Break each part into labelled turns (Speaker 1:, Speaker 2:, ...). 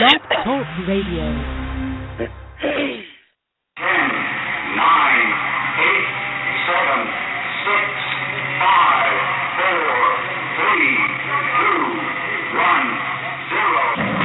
Speaker 1: Blog Talk Radio.
Speaker 2: 10, 9, 8, 7, 6, 5, 4, 3, 2, 1, 0.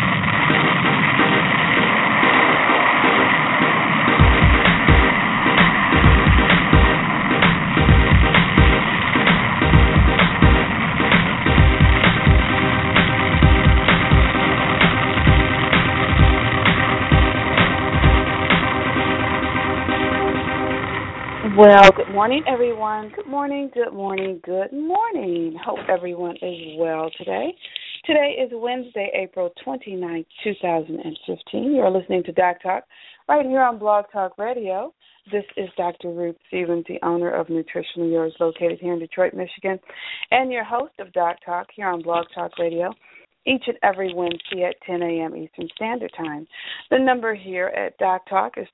Speaker 3: Well, good morning, everyone. Good morning, good morning, good morning. Hope everyone is well today. Today is Wednesday, April 29th, 2015. You're listening to Doc Talk right here on Blog Talk Radio. This is Dr. Ruth Stevens, the owner of Nutritionally Yours, located here in Detroit, Michigan, and your host of Doc Talk here on Blog Talk Radio. Each and every Wednesday at 10 a.m. Eastern Standard Time. The number here at Doc Talk is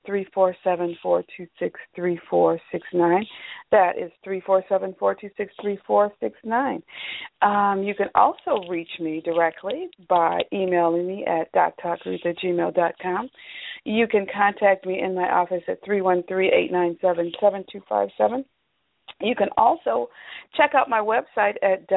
Speaker 3: 347-426-3469. That is 347-426-3469. You can also reach me directly by emailing me at doctalkruth@gmail.com. You can contact me in my office at 313-897-7257. You can also check out my website at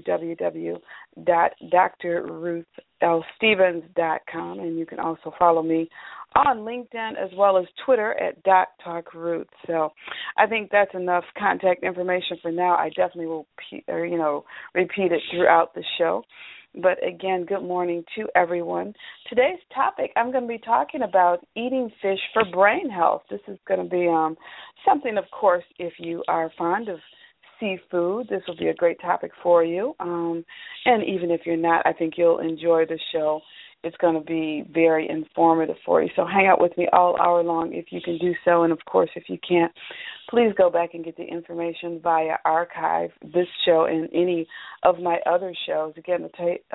Speaker 3: www.drruthlstevens.com, and you can also follow me on LinkedIn as well as Twitter at DocTalkRuth. So I think that's enough contact information for now. I definitely will, repeat it throughout the show. But again, good morning to everyone. Today's topic, I'm going to be talking about eating fish for brain health. This is going to be something, of course, if you are fond of seafood, this will be a great topic for you. And even if you're not, I think you'll enjoy the show. It's going to be very informative for you. So hang out with me all hour long if you can do so. And, of course, if you can't, please go back and get the information via archive, this show and any of my other shows. Again,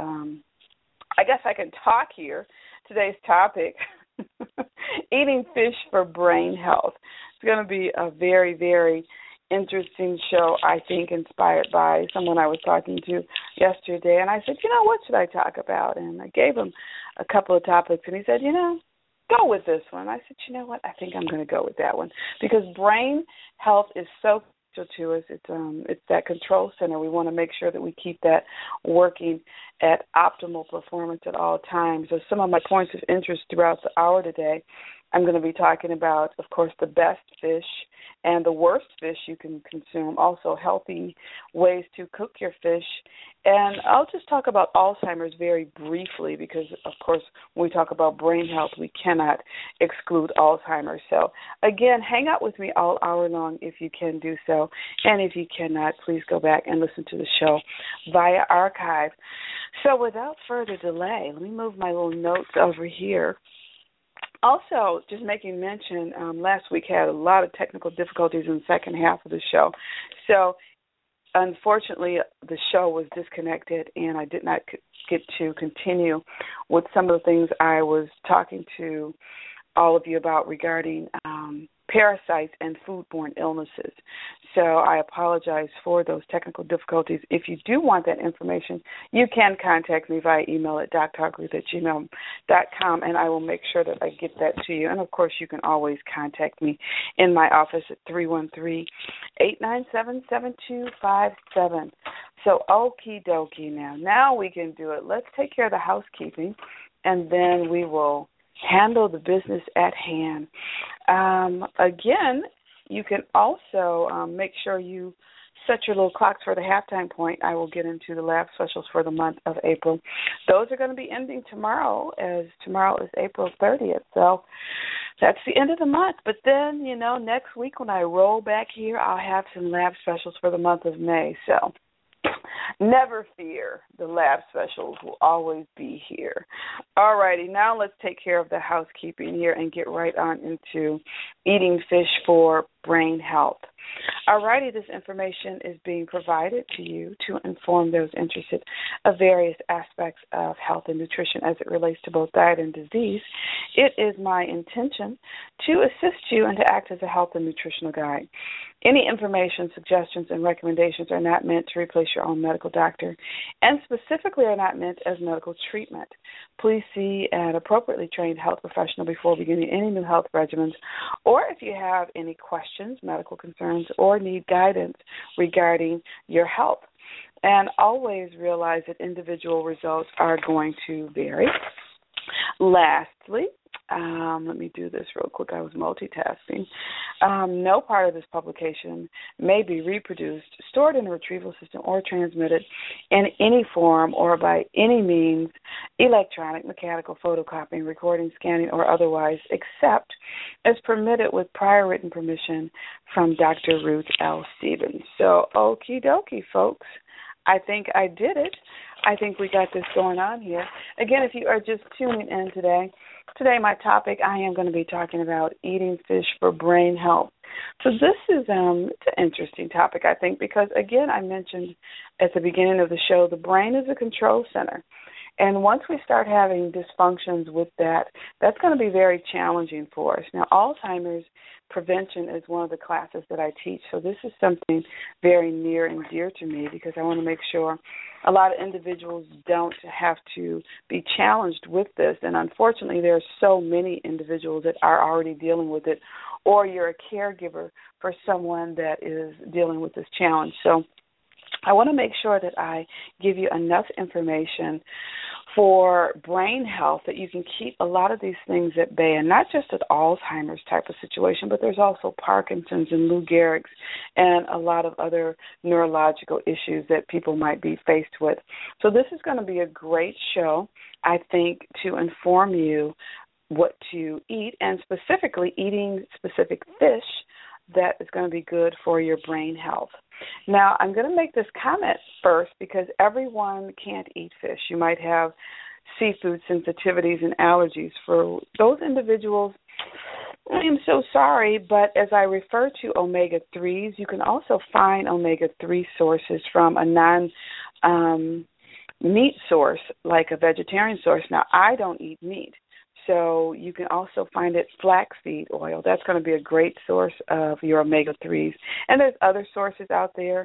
Speaker 3: I guess I can talk here. Today's topic, eating fish for brain health. It's going to be a very, very interesting show, I think, inspired by someone I was talking to yesterday. And I said, what should I talk about? And I gave him a couple of topics, and he said, go with this one. I said, you know what? I think I'm going to go with that one because brain health is so crucial to us. It's that control center. We want to make sure that we keep that working at optimal performance at all times. So some of my points of interest throughout the hour today, I'm going to be talking about, of course, the best fish and the worst fish you can consume, also healthy ways to cook your fish. And I'll just talk about Alzheimer's very briefly because, of course, when we talk about brain health, we cannot exclude Alzheimer's. So, again, hang out with me all hour long if you can do so. And if you cannot, please go back and listen to the show via archive. So without further delay, let me move my little notes over here. Also, just making mention, last week had a lot of technical difficulties in the second half of the show. So, unfortunately, the show was disconnected, and I did not get to continue with some of the things I was talking to all of you about regarding parasites and foodborne illnesses. So I apologize for those technical difficulties. If you do want that information, you can contact me via email at doctalkruth@gmail.com, and I will make sure that I get that to you. And, of course, you can always contact me in my office at 313-897-7257. So, okie dokie now we can do it. Let's take care of the housekeeping, and then we will handle the business at hand. Again, you can also make sure you set your little clocks for the halftime point. I will get into the lab specials for the month of April. Those are going to be ending tomorrow, as tomorrow is April 30th. So that's the end of the month. But then, next week when I roll back here, I'll have some lab specials for the month of May. So never fear, the lab specials will always be here. All righty, now let's take care of the housekeeping here and get right on into eating fish for brain health. Alrighty, this information is being provided to you to inform those interested of various aspects of health and nutrition as it relates to both diet and disease. It is my intention to assist you and to act as a health and nutritional guide. Any information, suggestions, and recommendations are not meant to replace your own medical doctor and specifically are not meant as medical treatment. Please see an appropriately trained health professional before beginning any new health regimens, or if you have any questions, medical concerns, or need guidance regarding your health. And always realize that individual results are going to vary. Lastly, let me do this real quick. I was multitasking. No part of this publication may be reproduced, stored in a retrieval system, or transmitted in any form or by any means, electronic, mechanical, photocopying, recording, scanning, or otherwise, except as permitted with prior written permission from Dr. Ruth L. Stevens. So, okie dokie, folks. I think I did it. I think we got this going on here. Again, if you are just tuning in today my topic, I am going to be talking about eating fish for brain health. So this is it's an interesting topic, I think, because, again, I mentioned at the beginning of the show, the brain is a control center. And once we start having dysfunctions with that, that's going to be very challenging for us. Now, Alzheimer's prevention is one of the classes that I teach, so this is something very near and dear to me because I want to make sure a lot of individuals don't have to be challenged with this. And unfortunately, there are so many individuals that are already dealing with it, or you're a caregiver for someone that is dealing with this challenge. So I want to make sure that I give you enough information for brain health that you can keep a lot of these things at bay, and not just an Alzheimer's type of situation, but there's also Parkinson's and Lou Gehrig's and a lot of other neurological issues that people might be faced with. So this is going to be a great show, I think, to inform you what to eat, and specifically eating specific fish that is going to be good for your brain health. Now, I'm going to make this comment first because everyone can't eat fish. You might have seafood sensitivities and allergies. For those individuals, I am so sorry, but as I refer to omega-3s, you can also find omega-3 sources from a non-meat source, like a vegetarian source. Now, I don't eat meat. So you can also find it flaxseed oil. That's going to be a great source of your omega-3s. And there's other sources out there.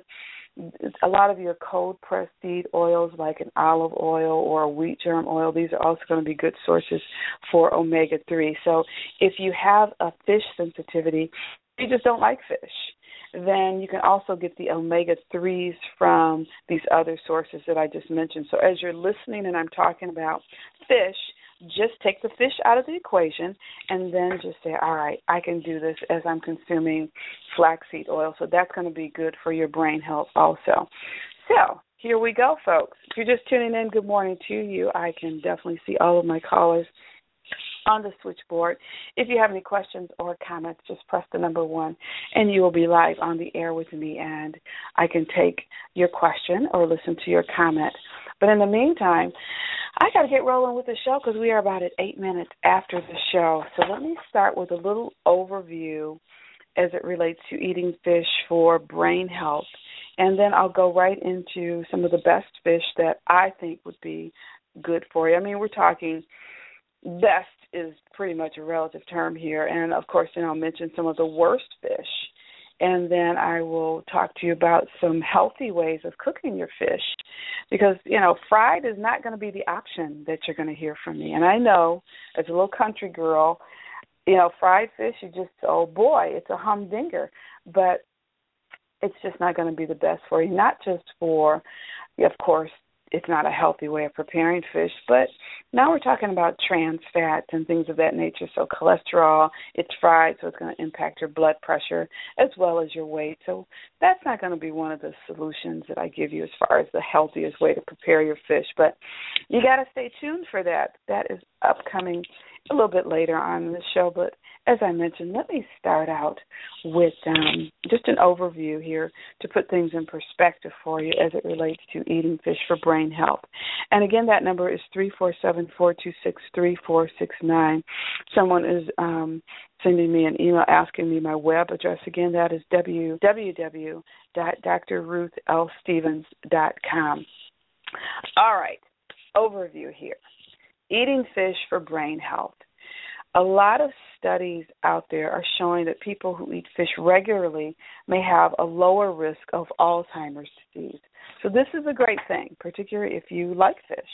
Speaker 3: A lot of your cold-pressed seed oils like an olive oil or a wheat germ oil, these are also going to be good sources for omega-3. So if you have a fish sensitivity, you just don't like fish, then you can also get the omega-3s from these other sources that I just mentioned. So as you're listening and I'm talking about fish, just take the fish out of the equation and then just say, all right, I can do this as I'm consuming flaxseed oil. So that's going to be good for your brain health also. So here we go, folks. If you're just tuning in, good morning to you. I can definitely see all of my callers on the switchboard. If you have any questions or comments, just press the number 1 and you will be live on the air with me, and I can take your question or listen to your comment. But in the meantime, I got to get rolling with the show because we are about at 8 minutes after the show. So let me start with a little overview as it relates to eating fish for brain health. And then I'll go right into some of the best fish that I think would be good for you. I mean, we're talking best is pretty much a relative term here. And, of course, then I'll mention some of the worst fish. And then I will talk to you about some healthy ways of cooking your fish because, you know, fried is not going to be the option that you're going to hear from me. And I know as a little country girl, you know, fried fish, you just, oh, boy, it's a humdinger. But it's just not going to be the best for you, not just for, of course, it's not a healthy way of preparing fish, but now we're talking about trans fats and things of that nature. So cholesterol, it's fried, so it's going to impact your blood pressure as well as your weight. So that's not going to be one of the solutions that I give you as far as the healthiest way to prepare your fish. But you got to stay tuned for that. That is upcoming a little bit later on in the show. But as I mentioned, let me start out with just an overview here to put things in perspective for you as it relates to eating fish for brain health. And again, that number is 347-426-3469. Someone is sending me an email asking me my web address. Again, that is www.drruthlstevens.com. All right, overview here. Eating fish for brain health. A lot of studies out there are showing that people who eat fish regularly may have a lower risk of Alzheimer's disease. So this is a great thing, particularly if you like fish.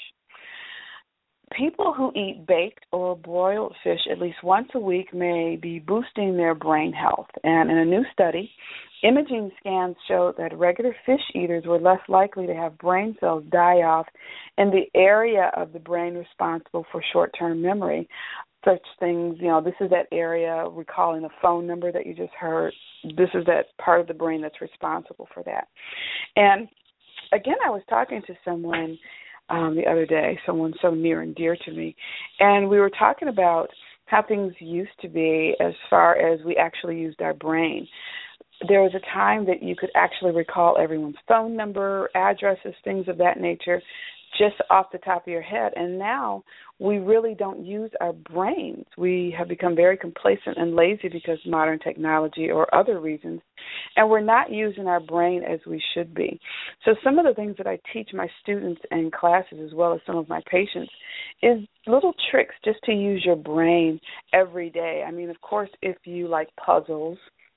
Speaker 3: People who eat baked or broiled fish at least once a week may be boosting their brain health. And in a new study, imaging scans showed that regular fish eaters were less likely to have brain cells die off in the area of the brain responsible for short-term memory. Such things, this is that area, recalling a phone number that you just heard. This is that part of the brain that's responsible for that. And again, I was talking to someone the other day, someone so near and dear to me, and we were talking about how things used to be as far as we actually used our brain. There was a time that you could actually recall everyone's phone number, addresses, things of that nature, just off the top of your head. And now we really don't use our brains. We have become very complacent and lazy because of modern technology or other reasons, and we're not using our brain as we should be. So some of the things that I teach my students in classes, as well as some of my patients, is little tricks just to use your brain every day. I mean, of course, if you like puzzles,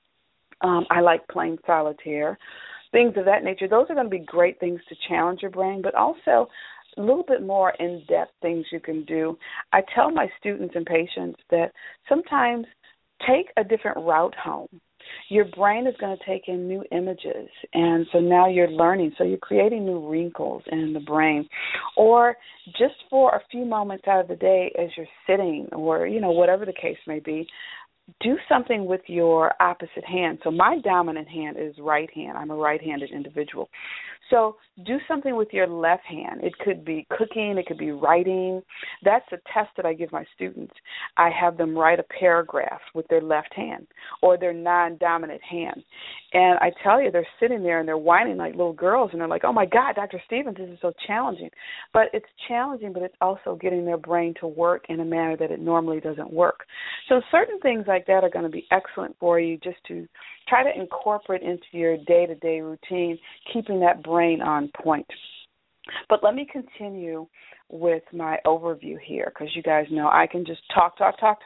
Speaker 3: I like playing solitaire, things of that nature. Those are going to be great things to challenge your brain, but also a little bit more in-depth things you can do. I tell my students and patients that sometimes take a different route home. Your brain is going to take in new images, and so now you're learning. So you're creating new wrinkles in the brain. Or just for a few moments out of the day as you're sitting or, whatever the case may be, do something with your opposite hand. So my dominant hand is right hand. I'm a right-handed individual. So do something with your left hand. It could be cooking. It could be writing. That's a test that I give my students. I have them write a paragraph with their left hand or their non-dominant hand. And I tell you, they're sitting there and they're whining like little girls, and they're like, oh, my God, Dr. Stevens, this is so challenging. But it's challenging, but it's also getting their brain to work in a manner that it normally doesn't work. So certain things like that are going to be excellent for you just to try to incorporate into your day-to-day routine, keeping that brain on point. But let me continue with my overview here, because you guys know I can just talk.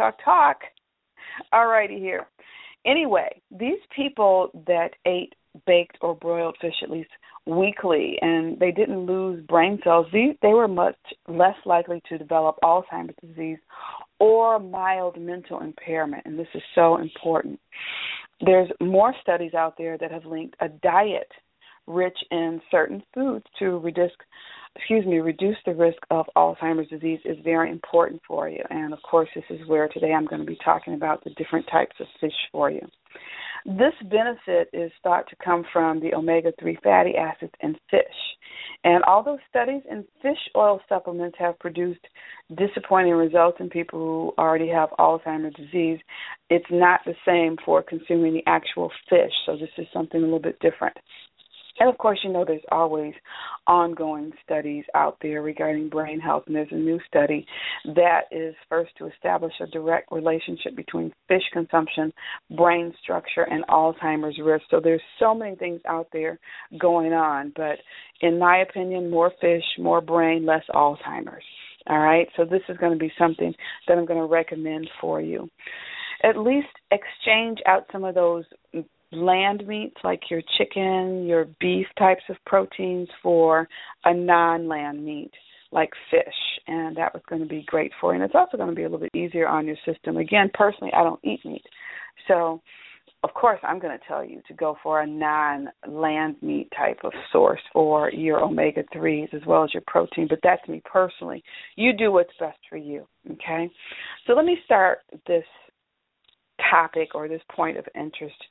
Speaker 3: All righty here. Anyway, these people that ate baked or broiled fish at least weekly and they didn't lose brain cells, they were much less likely to develop Alzheimer's disease or mild mental impairment, and this is so important. There's more studies out there that have linked a diet rich in certain foods to reduce the risk of Alzheimer's disease is very important for you. And, of course, this is where today I'm going to be talking about the different types of fish for you. This benefit is thought to come from the omega-3 fatty acids in fish. And although studies in fish oil supplements have produced disappointing results in people who already have Alzheimer's disease, it's not the same for consuming the actual fish. So this is something a little bit different. And, of course, there's always ongoing studies out there regarding brain health, and there's a new study that is first to establish a direct relationship between fish consumption, brain structure, and Alzheimer's risk. So there's so many things out there going on, but in my opinion, more fish, more brain, less Alzheimer's. All right, so this is going to be something that I'm going to recommend for you. At least exchange out some of those land meats like your chicken, your beef types of proteins for a non-land meat like fish, and that was going to be great for you. And it's also going to be a little bit easier on your system. Again, personally, I don't eat meat, so of course I'm going to tell you to go for a non-land meat type of source for your omega-3s as well as your protein, but that's me personally. You do what's best for you, okay? So let me start this topic or this point of interest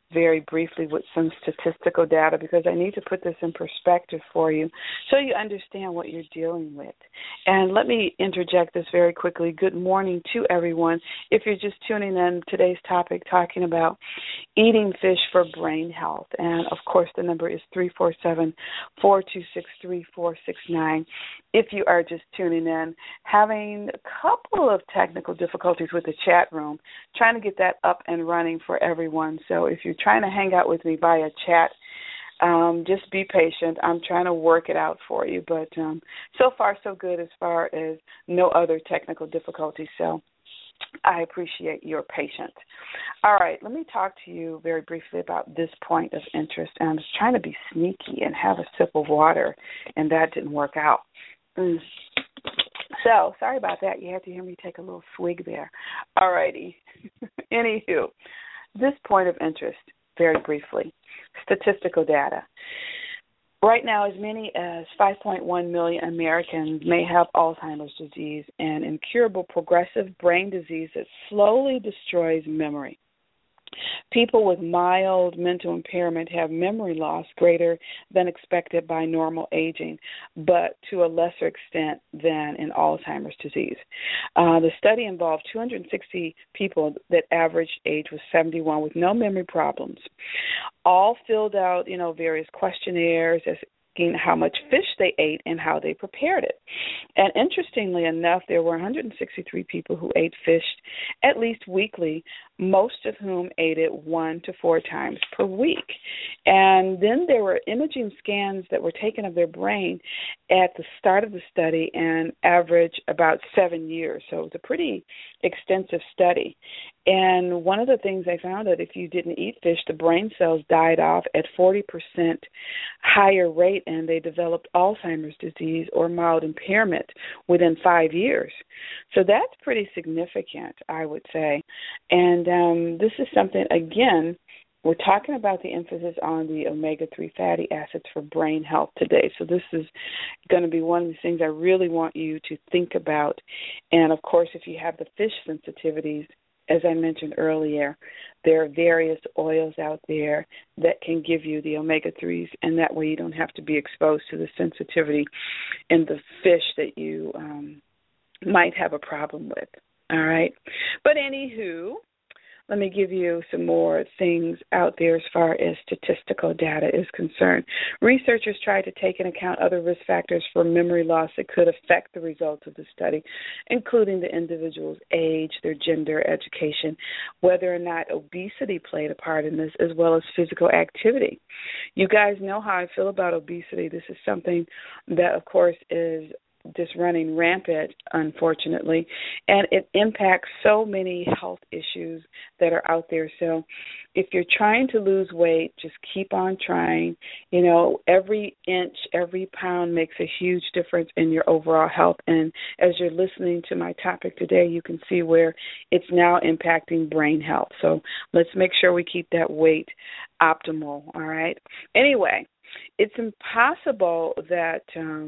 Speaker 3: very briefly with some statistical data because I need to put this in perspective for you so you understand what you're dealing with. And let me interject this very quickly. Good morning to everyone. If you're just tuning in, today's topic talking about eating fish for brain health. And, of course, the number is 347-426-3469. If you are just tuning in, having a couple of technical difficulties with the chat room, trying to get that up and running for everyone. So if you're trying to hang out with me via chat, just be patient. I'm trying to work it out for you. But so far, so good as far as no other technical difficulties. So I appreciate your patience. All right, let me talk to you very briefly about this point of interest. And I was trying to be sneaky and have a sip of water, and that didn't work out. So, sorry about that. You had to hear me take a little swig there. All righty. Anywho, this point of interest, very briefly, statistical data. Right now, as many as 5.1 million Americans may have Alzheimer's disease, an incurable progressive brain disease that slowly destroys memory. People with mild mental impairment have memory loss greater than expected by normal aging, but to a lesser extent than in Alzheimer's disease. The study involved 260 people that average age was 71 with no memory problems. All filled out, various questionnaires asking how much fish they ate and how they prepared it. And interestingly enough, there were 163 people who ate fish at least weekly, most of whom ate it 1 to 4 times per week. And then there were imaging scans that were taken of their brain at the start of the study and average about 7 years. So it was a pretty extensive study. And one of the things they found that if you didn't eat fish, the brain cells died off at 40% higher rate, and they developed Alzheimer's disease or mild impairment within 5 years. So that's pretty significant, I would say. And this is something, again, we're talking about the emphasis on the omega-3 fatty acids for brain health today. So this is going to be one of the things I really want you to think about. And, of course, if you have the fish sensitivities, as I mentioned earlier, there are various oils out there that can give you the omega-3s, and that way you don't have to be exposed to the sensitivity in the fish that you might have a problem with. All right? But anywho, let me give you some more things out there as far as statistical data is concerned. Researchers tried to take into account other risk factors for memory loss that could affect the results of the study, including the individual's age, their gender, education, whether or not obesity played a part in this, as well as physical activity. You guys know how I feel about obesity. This is something that, of course, is just running rampant, unfortunately, and it impacts so many health issues that are out there. So if you're trying to lose weight, just keep on trying. Every inch, every pound makes a huge difference in your overall health. And as you're listening to my topic today, you can see where it's now impacting brain health. So let's make sure we keep that weight optimal, all right? Anyway, it's impossible that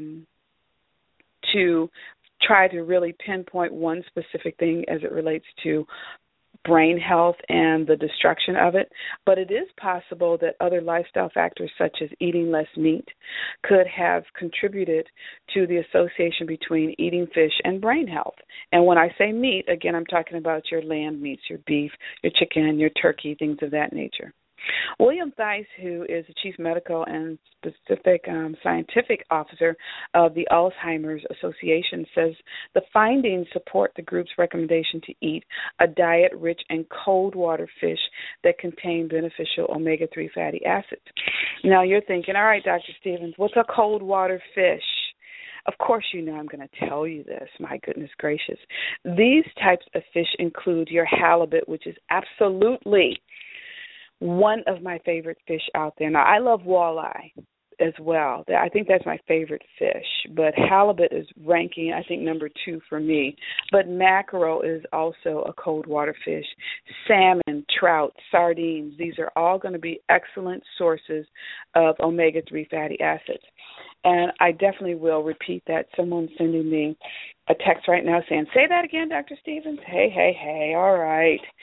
Speaker 3: to try to really pinpoint one specific thing as it relates to brain health and the destruction of it, but it is possible that other lifestyle factors such as eating less meat could have contributed to the association between eating fish and brain health. And when I say meat, again, I'm talking about your lamb meats, your beef, your chicken, your turkey, things of that nature. William Theis, who is the Chief Medical and Scientific Officer of the Alzheimer's Association, says the findings support the group's recommendation to eat a diet rich in cold water fish that contain beneficial omega-3 fatty acids. Now you're thinking, all right, Dr. Stevens, what's a cold water fish? Of course you know I'm going to tell you this. My goodness gracious. These types of fish include your halibut, which is absolutely one of my favorite fish out there. Now, I love walleye as well. I think that's my favorite fish. But halibut is ranking, I think, number 2 for me. But mackerel is also a cold water fish. Salmon, trout, sardines, these are all going to be excellent sources of omega-3 fatty acids. And I definitely will repeat that. Someone's sending me a text right now saying, say that again, Dr. Stevens. Hey, all right.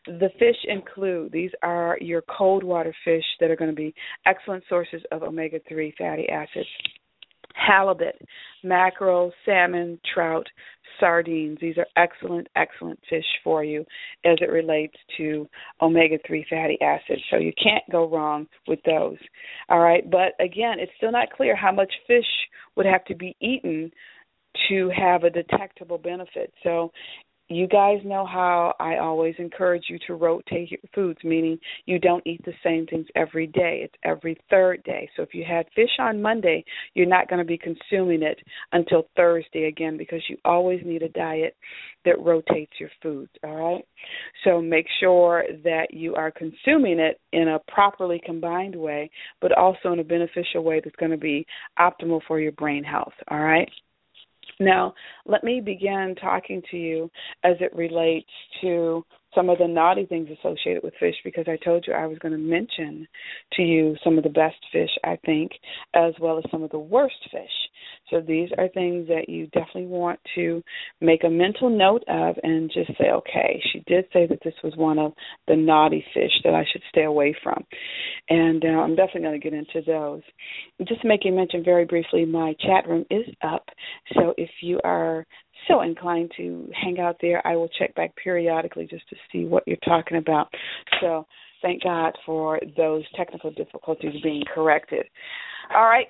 Speaker 3: The fish include, these are your cold water fish that are going to be excellent sources of omega-3 fatty acids. Halibut, mackerel, salmon, trout, sardines. These are excellent, excellent fish for you as it relates to omega-3 fatty acids. So you can't go wrong with those. All right, but again, it's still not clear how much fish would have to be eaten to have a detectable benefit. So you guys know how I always encourage you to rotate your foods, meaning you don't eat the same things every day. It's every third day. So if you had fish on Monday, you're not going to be consuming it until Thursday again, because you always need a diet that rotates your foods, all right? So make sure that you are consuming it in a properly combined way, but also in a beneficial way that's going to be optimal for your brain health, all right? Now, let me begin talking to you as it relates to some of the naughty things associated with fish, because I told you I was going to mention to you some of the best fish, I think, as well as some of the worst fish. So these are things that you definitely want to make a mental note of and just say, okay, she did say that this was one of the naughty fish that I should stay away from. And I'm definitely going to get into those. Just making mention very briefly, my chat room is up. So if you are so inclined to hang out there, I will check back periodically just to see what you're talking about. So thank God for those technical difficulties being corrected. All right,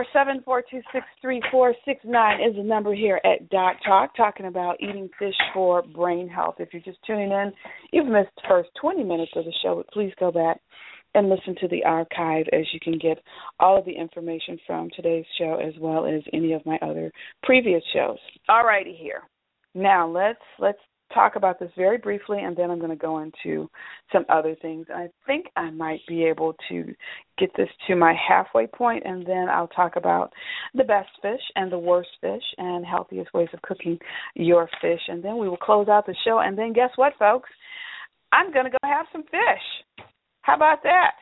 Speaker 3: 347-426-3469 is the number here at Doc Talk, talking about eating fish for brain health. If you're just tuning in, you've missed the first 20 minutes of the show, but please go back and listen to the archive, as you can get all of the information from today's show as well as any of my other previous shows. All righty here. Now let's talk about this very briefly, and then I'm going to go into some other things. I think I might be able to get this to my halfway point, and then I'll talk about the best fish and the worst fish and healthiest ways of cooking your fish, and then we will close out the show. And then guess what, folks? I'm going to go have some fish. How about that?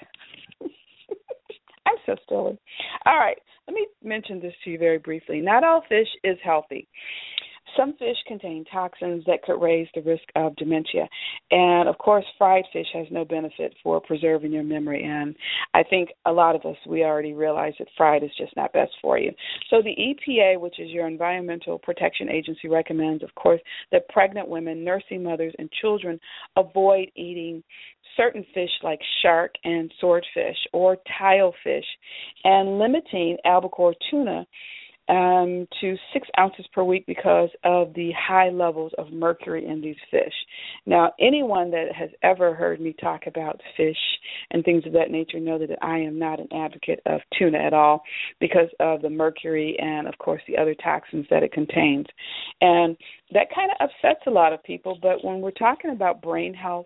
Speaker 3: I'm so silly. All right, let me mention this to you very briefly. Not all fish is healthy. Some fish contain toxins that could raise the risk of dementia. And, of course, fried fish has no benefit for preserving your memory. And I think a lot of us, we already realize that fried is just not best for you. So the EPA, which is your Environmental Protection Agency, recommends, of course, that pregnant women, nursing mothers, and children avoid eating certain fish like shark and swordfish or tilefish, and limiting albacore tuna to 6 ounces per week because of the high levels of mercury in these fish. Now, anyone that has ever heard me talk about fish and things of that nature know that I am not an advocate of tuna at all because of the mercury and, of course, the other toxins that it contains. And that kind of upsets a lot of people, but when we're talking about brain health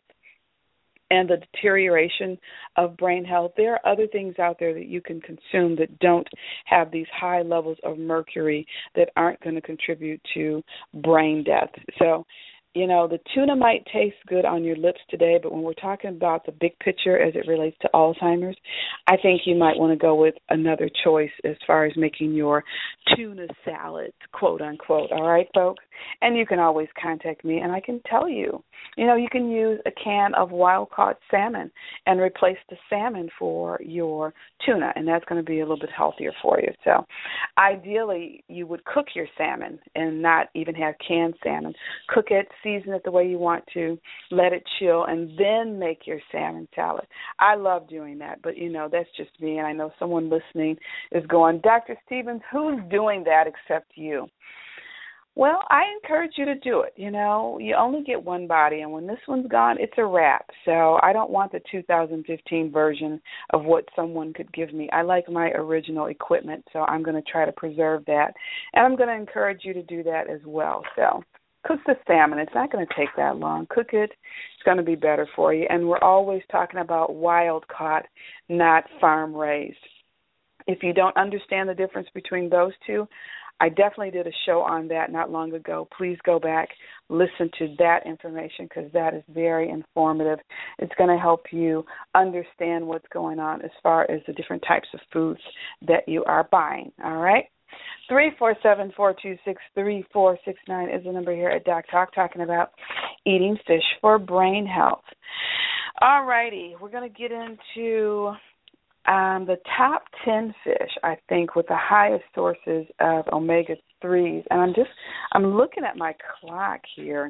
Speaker 3: and the deterioration of brain health, there are other things out there that you can consume that don't have these high levels of mercury that aren't going to contribute to brain death. So, you know, the tuna might taste good on your lips today, but when we're talking about the big picture as it relates to Alzheimer's, I think you might want to go with another choice as far as making your tuna salad, quote unquote. All right, folks? And you can always contact me, and I can tell you, you know, you can use a can of wild-caught salmon and replace the salmon for your tuna, and that's going to be a little bit healthier for you. So ideally, you would cook your salmon and not even have canned salmon. Cook it, season it the way you want to, let it chill, and then make your salmon salad. I love doing that, but, you know, that's just me, and I know someone listening is going, Dr. Stevens, who's doing that except you? Well, I encourage you to do it. You know, you only get one body, and when this one's gone, it's a wrap. So I don't want the 2015 version of what someone could give me. I like my original equipment, so I'm going to try to preserve that, and I'm going to encourage you to do that as well. So cook the salmon. It's not going to take that long. Cook it. It's going to be better for you. And we're always talking about wild-caught, not farm-raised. If you don't understand the difference between those two, I definitely did a show on that not long ago. Please go back, listen to that information because that is very informative. It's going to help you understand what's going on as far as the different types of foods that you are buying, all right? 347-426-3469 is the number here at Doc Talk, talking about eating fish for brain health. All righty, we're going to get into the top 10 fish, I think, with the highest sources of omega-3s. And I'm looking at my clock here.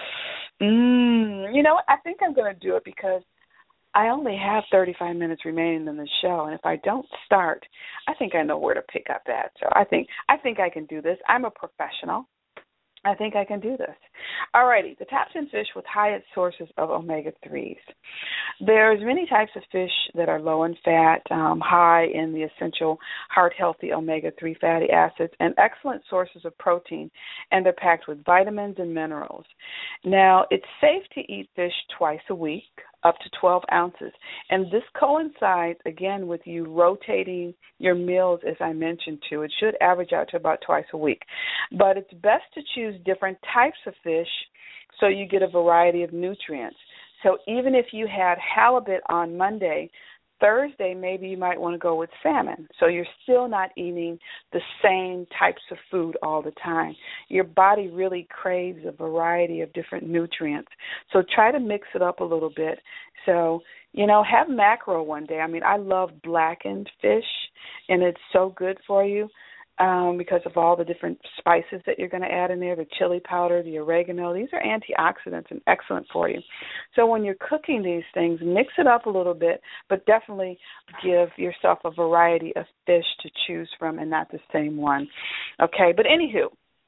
Speaker 3: You know what? I think I'm going to do it because I only have 35 minutes remaining in the show, and if I don't start, I think I know where to pick up at. So I think I can do this. I'm a professional. I think I can do this. All righty, the top 10 fish with highest sources of omega-3s. There's many types of fish that are low in fat, high in the essential heart-healthy omega-3 fatty acids, and excellent sources of protein, and they're packed with vitamins and minerals. Now, it's safe to eat fish twice a week, up to 12 ounces. And this coincides, again, with you rotating your meals, as I mentioned, too. It should average out to about twice a week. But it's best to choose different types of fish so you get a variety of nutrients. So even if you had halibut on Monday, Thursday maybe you might want to go with salmon. So you're still not eating the same types of food all the time. Your body really craves a variety of different nutrients. So try to mix it up a little bit. So, have mackerel one day. I mean, I love blackened fish, and it's so good for you. Because of all the different spices that you're going to add in there, the chili powder, the oregano. These are antioxidants and excellent for you. So when you're cooking these things, mix it up a little bit, but definitely give yourself a variety of fish to choose from and not the same one. Okay, but anywho,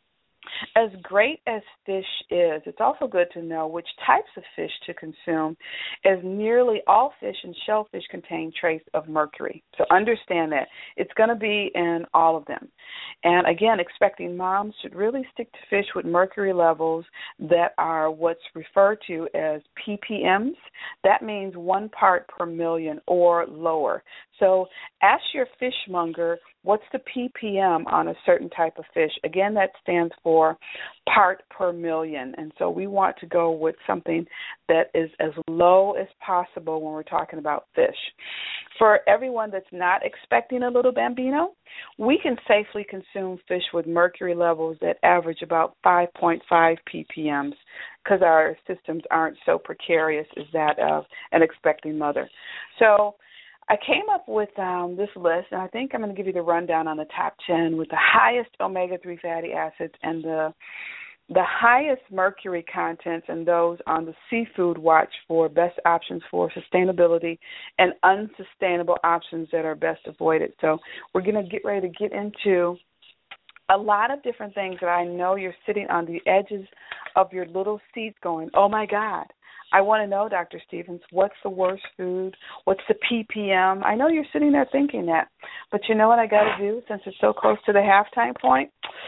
Speaker 3: as great as fish is, it's also good to know which types of fish to consume, as nearly all fish and shellfish contain trace of mercury. So understand that. It's going to be in all of them. And again, expecting moms should really stick to fish with mercury levels that are what's referred to as ppms. That means 1 part per million or lower. So ask your fishmonger, what's the ppm on a certain type of fish? Again, that stands for part per million. And so we want to go with something that is as low as possible when we're talking about fish. For everyone that's not expecting a little bambino, we can safely consume fish with mercury levels that average about 5.5 ppms because our systems aren't so precarious as that of an expecting mother. So I came up with this list, and I think I'm going to give you the rundown on the top 10 with the highest omega-3 fatty acids and the highest mercury contents, and those on the seafood watch for best options for sustainability and unsustainable options that are best avoided. So we're going to get ready to get into a lot of different things that I know you're sitting on the edges of your little seats going, oh, my God. I want to know, Dr. Stevens, what's the worst food? What's the ppm? I know you're sitting there thinking that, but you know what I got to do since it's so close to the halftime point?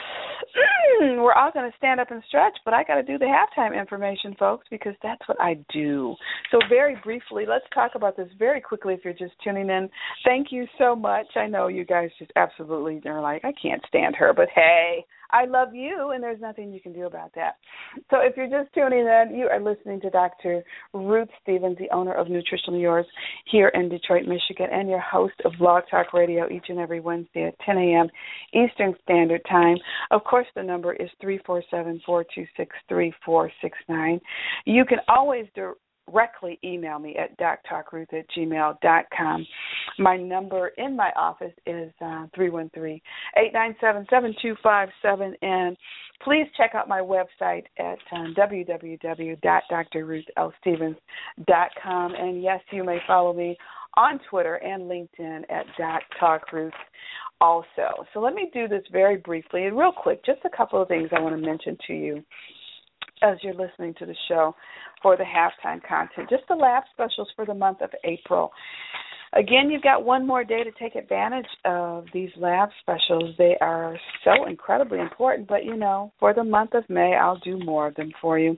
Speaker 3: We're all going to stand up and stretch, but I got to do the halftime information, folks, because that's what I do. So very briefly, let's talk about this very quickly if you're just tuning in. Thank you so much. I know you guys just absolutely are like, I can't stand her, but hey, I love you, and there's nothing you can do about that. So if you're just tuning in, you are listening to Dr. Ruth Stevens, the owner of Nutritionally Yours here in Detroit, Michigan, and your host of Blog Talk Radio each and every Wednesday at 10 a.m. Eastern Standard Time. Of course, the number is 347-426-3469. You can always directly email me at doctalkruth@gmail.com. My number in my office is 313-897-7257, and please check out my website at www.drruthlstevens.com. And yes, you may follow me on Twitter and LinkedIn at doctalkruth also. So let me do this very briefly and real quick, just a couple of things I want to mention to you as you're listening to the show for the halftime content. Just the lab specials for the month of April. Again, you've got one more day to take advantage of these lab specials. They are so incredibly important, but, for the month of May, I'll do more of them for you.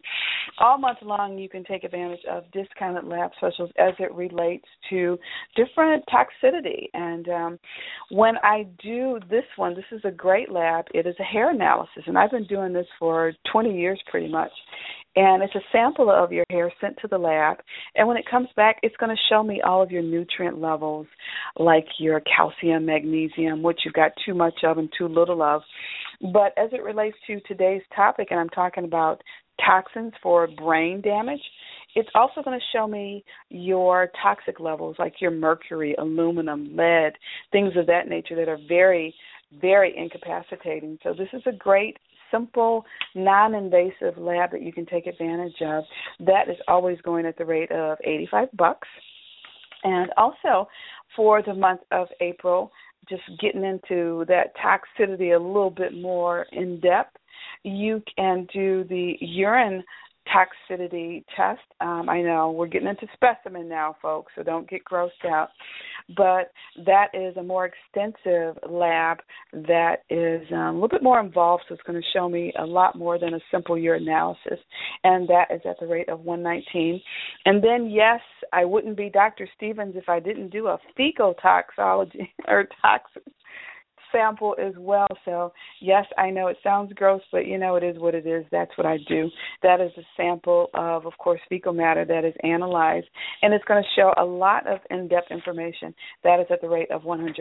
Speaker 3: all month long you can take advantage of discounted lab specials as it relates to different toxicity. And when I do this one, this is a great lab. It is a hair analysis, and I've been doing this for 20 years pretty much. And it's a sample of your hair sent to the lab. And when it comes back, it's going to show me all of your nutrient levels, like your calcium, magnesium, which you've got too much of and too little of. But as it relates to today's topic, and I'm talking about toxins for brain damage, it's also going to show me your toxic levels, like your mercury, aluminum, lead, things of that nature that are very, very incapacitating. So this is a great, simple, non-invasive lab that you can take advantage of. That is always going at the rate of $85. And also for the month of April, just getting into that toxicity a little bit more in depth, you can do the urine toxicity test. I know we're getting into specimen now, folks, so don't get grossed out. But that is a more extensive lab that is a little bit more involved, so it's going to show me a lot more than a simple urinalysis, and that is at the rate of $119. And then, yes, I wouldn't be Dr. Stevens if I didn't do a fecal toxology or toxin sample as well. So, yes, I know it sounds gross, but, you know, it is what it is. That's what I do. That is a sample of course, fecal matter that is analyzed, and it's going to show a lot of in-depth information. That is at the rate of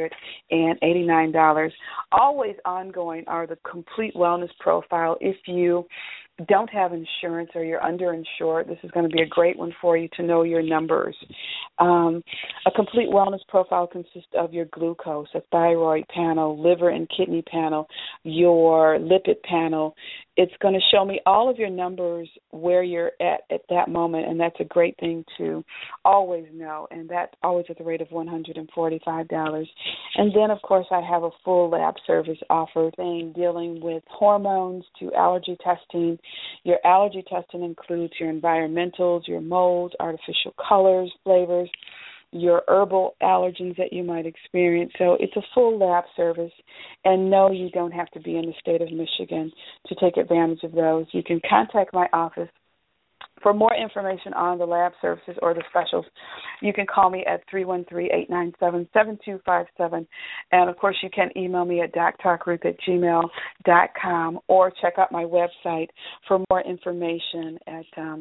Speaker 3: $189. Always ongoing are the complete wellness profile. If you don't have insurance or you're underinsured, this is going to be a great one for you to know your numbers. A complete wellness profile consists of your glucose, a thyroid panel, liver and kidney panel, your lipid panel. It's going to show me all of your numbers where you're at that moment, and that's a great thing to always know, and that's always at the rate of $145. And then, of course, I have a full lab service offered, dealing with hormones to allergy testing. Your allergy testing includes your environmentals, your molds, artificial colors, flavors, your herbal allergens that you might experience. So it's a full lab service, and no, you don't have to be in the state of Michigan to take advantage of those. You can contact my office for more information on the lab services or the specials. You can call me at 313-897-7257. And, of course, you can email me at doctalkruth@gmail.com or check out my website for more information at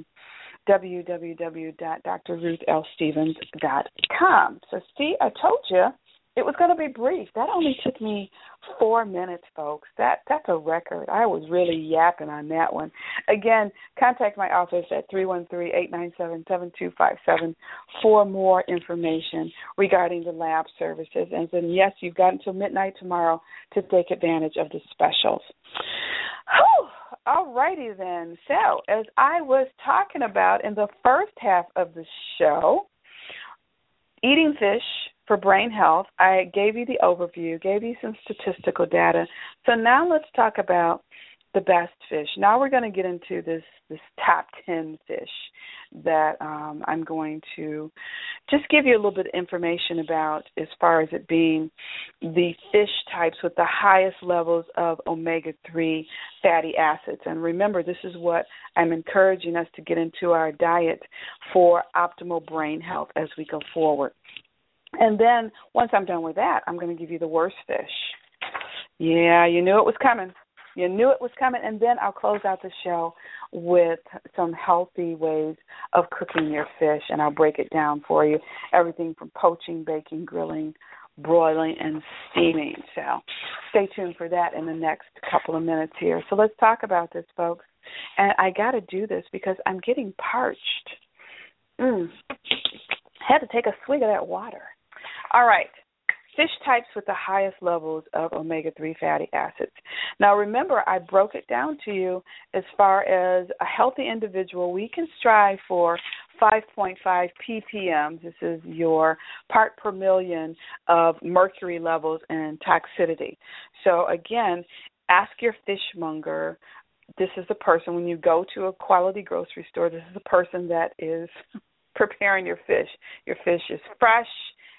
Speaker 3: www.drruthlstevens.com. So, see, I told you it was going to be brief. That only took me 4 minutes, folks. That's a record. I was really yapping on that one. Again, contact my office at 313-897-7257 for more information regarding the lab services. And then, yes, you've got until midnight tomorrow to take advantage of the specials. Whew. All righty then. So, as I was talking about in the first half of the show, eating fish for brain health, I gave you the overview, gave you some statistical data. So now let's talk about the best fish. Now we're going to get into this top 10 fish that I'm going to just give you a little bit of information about, as far as it being the fish types with the highest levels of omega-3 fatty acids. And remember, this is what I'm encouraging us to get into our diet for optimal brain health as we go forward. And then once I'm done with that, I'm going to give you the worst fish. Yeah, you knew it was coming. You knew it was coming. And then I'll close out the show with some healthy ways of cooking your fish, and I'll break it down for you. Everything from poaching, baking, grilling, broiling, and steaming. So stay tuned for that in the next couple of minutes here. So let's talk about this, folks. And I got to do this because I'm getting parched. Had to take a swig of that water. All right. Fish types with the highest levels of omega-3 fatty acids. Now, remember, I broke it down to you as far as a healthy individual. We can strive for 5.5 ppm. This is your part per million of mercury levels and toxicity. So, again, ask your fishmonger. This is the person, when you go to a quality grocery store, this is the person that is preparing your fish. Your fish is fresh.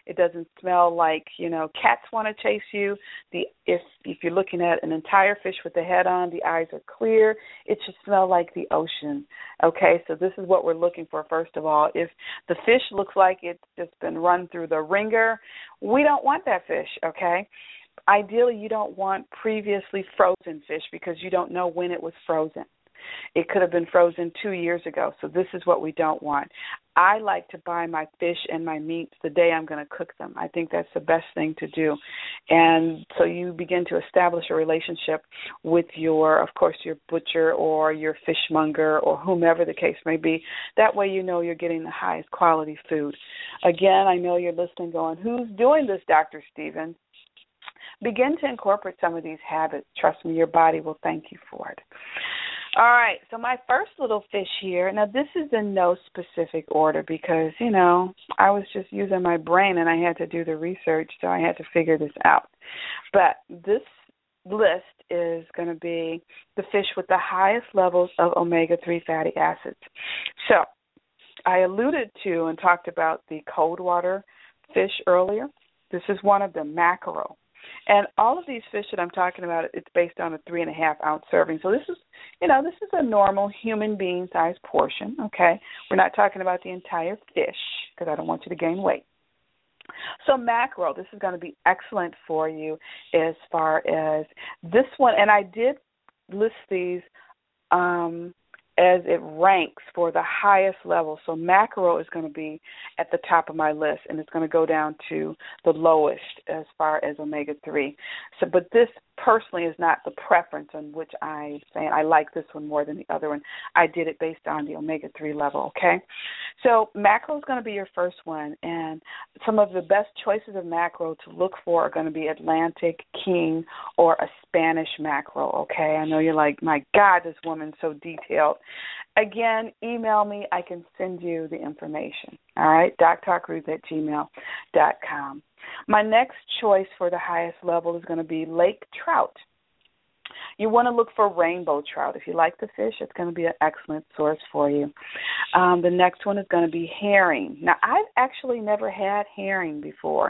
Speaker 3: It doesn't smell like, cats want to chase you. If you're looking at an entire fish with the head on, the eyes are clear. It should smell like the ocean. Okay, so this is what we're looking for, first of all. If the fish looks like it's just been run through the ringer, we don't want that fish, okay? Ideally, you don't want previously frozen fish because you don't know when it was frozen. It could have been frozen 2 years ago, so this is what we don't want. I like to buy my fish and my meats the day I'm going to cook them. I think that's the best thing to do. And so you begin to establish a relationship with your butcher or your fishmonger or whomever the case may be. That way you know you're getting the highest quality food. Again, I know you're listening going, who's doing this, Dr. Stephen? Begin to incorporate some of these habits. Trust me, your body will thank you for it. All right, so my first little fish here, now this is in no specific order because, I was just using my brain and I had to do the research, so I had to figure this out. But this list is going to be the fish with the highest levels of omega-3 fatty acids. So I alluded to and talked about the cold water fish earlier. This is one of them, mackerel. And all of these fish that I'm talking about, it's based on a 3.5-ounce serving. So this is a normal human being-sized portion, okay? We're not talking about the entire fish because I don't want you to gain weight. So mackerel, this is going to be excellent for you as far as this one. And I did list these as it ranks for the highest level. So mackerel is going to be at the top of my list, and it's going to go down to the lowest as far as omega-3. So, but this personally is not the preference on which I'm saying I like this one more than the other one. I did it based on the omega-3 level, okay? So mackerel is going to be your first one, and some of the best choices of mackerel to look for are going to be Atlantic, King, or a Spanish mackerel, okay? I know you're like, my God, this woman's so detailed. Again, email me. I can send you the information, all right? doctalkruth@gmail.com. My next choice for the highest level is going to be lake trout. You want to look for rainbow trout. If you like the fish, it's going to be an excellent source for you. The next one is going to be herring. Now, I've actually never had herring before.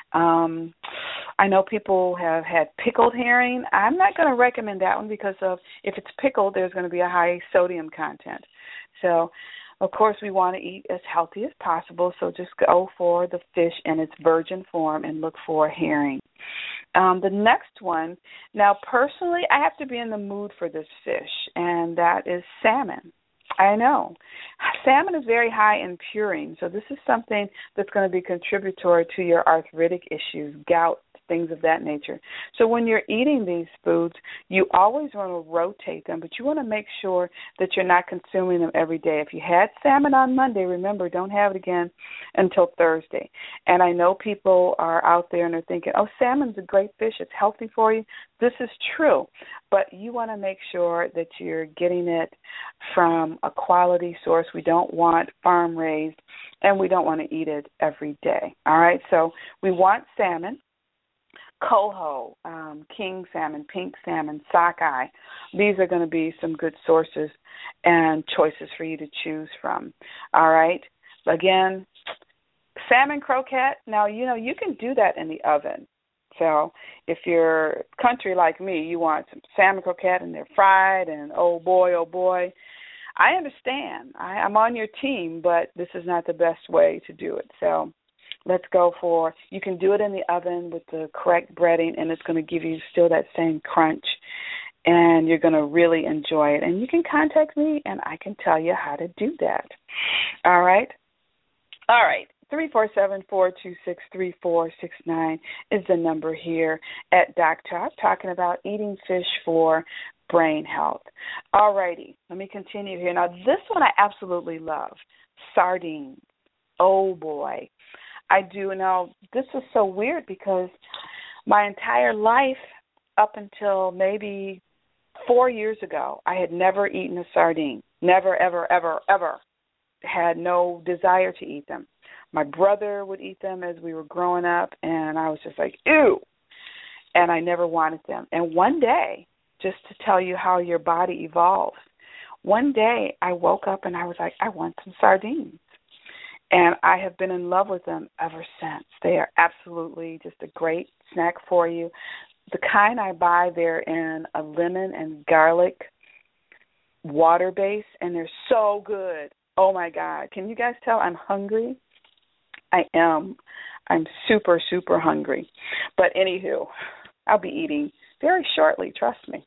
Speaker 3: I know people have had pickled herring. I'm not going to recommend that one because if it's pickled, there's going to be a high sodium content. So, of course, we want to eat as healthy as possible, so just go for the fish in its virgin form and look for herring. The next one, now personally, I have to be in the mood for this fish, and that is salmon. I know. Salmon is very high in purine, so this is something that's going to be contributory to your arthritic issues, gout, things of that nature. So when you're eating these foods, you always want to rotate them, but you want to make sure that you're not consuming them every day. If you had salmon on Monday, remember, don't have it again until Thursday. And I know people are out there and they're thinking, oh, salmon's a great fish, it's healthy for you. This is true, but you want to make sure that you're getting it from a quality source. We don't want farm-raised, and we don't want to eat it every day. All right, so we want salmon. Coho, king salmon, pink salmon, sockeye. These are going to be some good sources and choices for you to choose from. All right. Again, salmon croquette. Now, you can do that in the oven. So if you're country like me, you want some salmon croquette and they're fried and oh boy, I understand. I'm on your team, but this is not the best way to do it. So let's go for, you can do it in the oven with the correct breading, and it's going to give you still that same crunch, and you're going to really enjoy it. And you can contact me, and I can tell you how to do that. All right? 347-426-3469 is the number here at Doc Talk, talking about eating fish for brain health. All righty, let me continue here. Now, this one I absolutely love, sardines. Oh, boy. I do. Now, this is so weird because my entire life up until maybe 4 years ago, I had never eaten a sardine. Never, ever, ever, ever. Had no desire to eat them. My brother would eat them as we were growing up, and I was just like, ew, and I never wanted them. And one day, just to tell you how your body evolves, one day I woke up and I was like, I want some sardines. And I have been in love with them ever since. They are absolutely just a great snack for you. The kind I buy, they're in a lemon and garlic water base, and they're so good. Oh, my God. Can you guys tell I'm hungry? I am. I'm super, super hungry. But anywho, I'll be eating very shortly, trust me.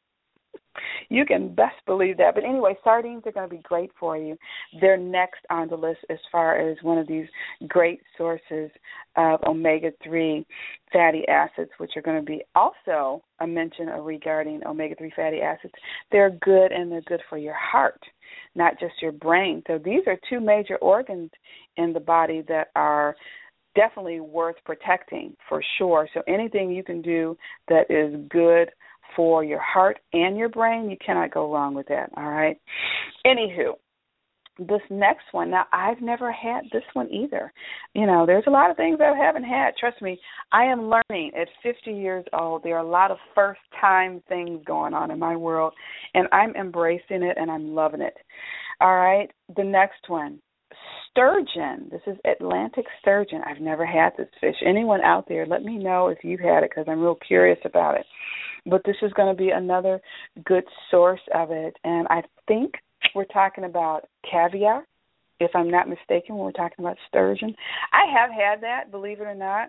Speaker 3: You can best believe that. But anyway, sardines are going to be great for you. They're next on the list as far as one of these great sources of omega-3 fatty acids, which are going to be also a mention regarding omega-3 fatty acids. They're good, and they're good for your heart, not just your brain. So these are two major organs in the body that are definitely worth protecting for sure. So anything you can do that is good for your heart and your brain, you cannot go wrong with that, all right? Anywho, this next one, now I've never had this one either. You know, there's a lot of things I haven't had. Trust me, I am learning at 50 years old. There are a lot of first-time things going on in my world, and I'm embracing it, and I'm loving it. All right, the next one, sturgeon. This is Atlantic sturgeon. I've never had this fish. Anyone out there, let me know if you've had it, because I'm real curious about it. But this is going to be another good source of it. And I think we're talking about caviar, if I'm not mistaken, when we're talking about sturgeon. I have had that, believe it or not.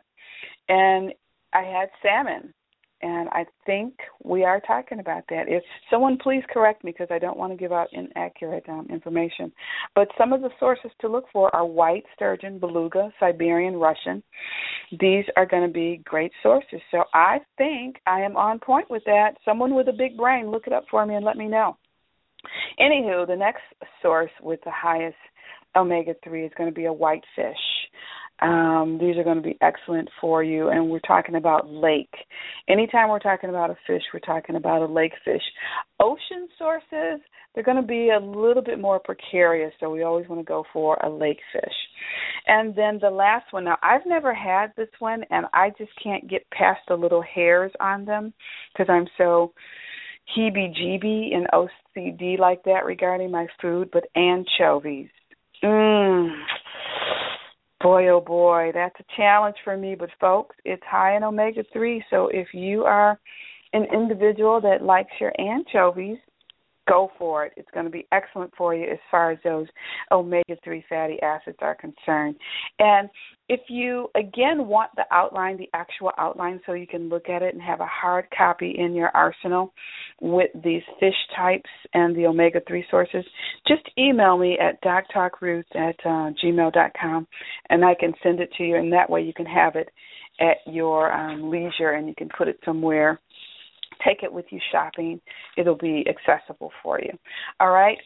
Speaker 3: And I had salmon. And I think we are talking about that. If someone please correct me, because I don't want to give out inaccurate information. But some of the sources to look for are white sturgeon, beluga, Siberian, Russian. These are going to be great sources. So I think I am on point with that. Someone with a big brain, look it up for me and let me know. Anywho, the next source with the highest omega-3 is going to be a whitefish. These are going to be excellent for you, and we're talking about lake. Anytime we're talking about a fish, we're talking about a lake fish. Ocean sources, they're going to be a little bit more precarious, so we always want to go for a lake fish. And then the last one, now I've never had this one, and I just can't get past the little hairs on them because I'm so heebie-jeebie and OCD like that regarding my food, but anchovies. Boy, oh boy, that's a challenge for me. But, folks, it's high in omega-3, so if you are an individual that likes your anchovies, go for it. It's going to be excellent for you as far as those omega-3 fatty acids are concerned. And if you, again, want the outline, the actual outline, so you can look at it and have a hard copy in your arsenal with these fish types and the omega-3 sources, just email me at doctalkroots@gmail.com, and I can send it to you, and that way you can have it at your leisure, and you can put it somewhere. Take it with you shopping. It'll be accessible for you. All right?